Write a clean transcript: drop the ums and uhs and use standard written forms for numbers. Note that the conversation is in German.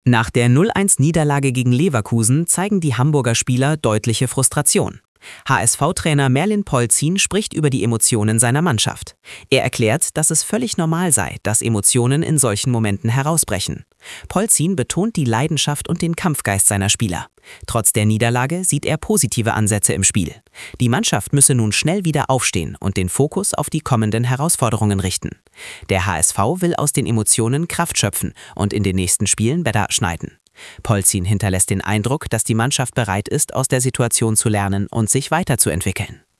Nach der 0-1-Niederlage gegen Leverkusen zeigen die Hamburger Spieler deutliche Frustration. HSV-Trainer Merlin Polzin spricht über die Emotionen seiner Mannschaft. Er erklärt, dass es völlig normal sei, dass Emotionen in solchen Momenten herausbrechen. Polzin betont die Leidenschaft und den Kampfgeist seiner Spieler. Trotz der Niederlage sieht er positive Ansätze im Spiel. Die Mannschaft müsse nun schnell wieder aufstehen und den Fokus auf die kommenden Herausforderungen richten. Der HSV will aus den Emotionen Kraft schöpfen und in den nächsten Spielen besser schneiden. Polzin hinterlässt den Eindruck, dass die Mannschaft bereit ist, aus der Situation zu lernen und sich weiterzuentwickeln.